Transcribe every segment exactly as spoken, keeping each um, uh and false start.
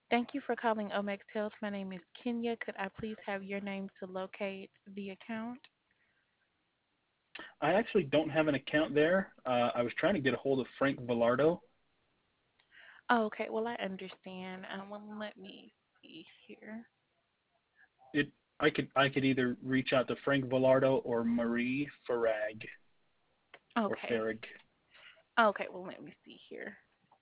Thank you for calling Omex Health. My name is Kenya. Could I please have your name to locate the account? I actually don't have an account there. Uh, I was trying to get a hold of Frank Villardo. Oh, okay, well, I understand. Um, well, let me see here. It I could I could either reach out to Frank Villardo or Marie Farag or Okay. Farag. Okay, well, let me see here.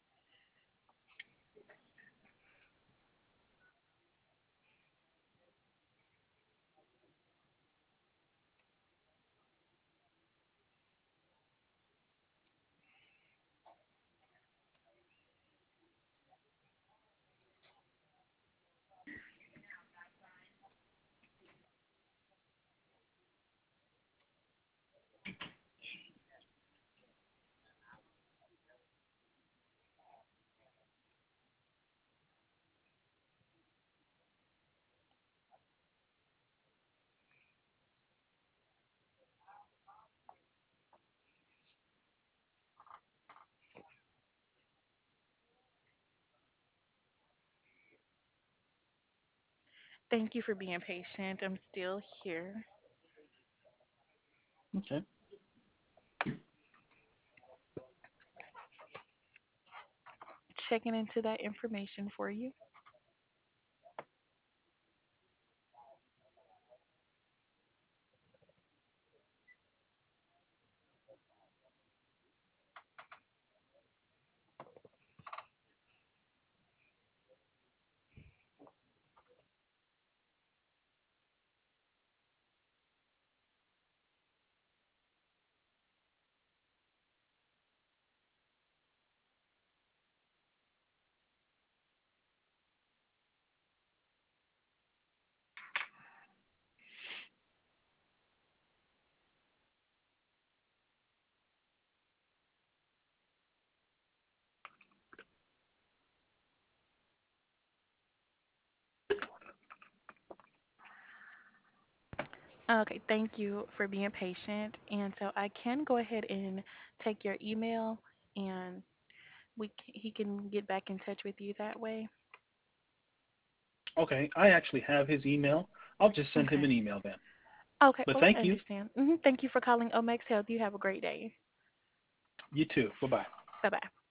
Thank you for being patient. I'm still here Okay. checking into that information for you. Okay, thank you for being patient. And so I can go ahead and take your email and we c- he can get back in touch with you that way. Okay. I actually have his email. I'll just send him Okay. an email then. Okay, But well, I thank you. understand. Hmm. Thank you for calling Omex Health. You have a great day. You too. Bye bye. Bye bye.